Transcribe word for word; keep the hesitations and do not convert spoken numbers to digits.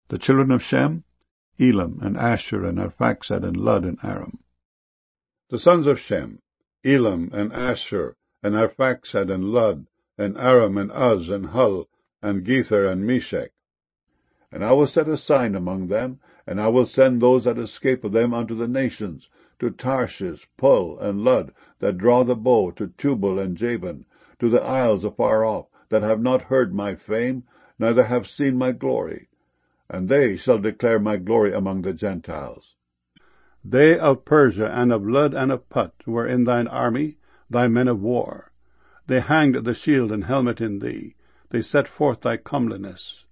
The children of Shem, Elam, and Asshur, and Arphaxad, and Lud, and Aram. The sons of Shem, Elam, and Asshur, and Arphaxad, and Lud, and Aram, and Uz, and Hul, and Gether, and Meshech. And I will set a sign among them, and I will send those that escape of them unto the nations, to Tarshish, Pul, and Lud, that draw the bow, to Tubal and Javan, to the isles afar off, that have not heard my fame, neither have seen my glory. And they shall declare my glory among the Gentiles. They of Persia, and of Lud, and of Put, were in thine army, thy men of war. They hanged the shield and helmet in thee, they set forth thy comeliness.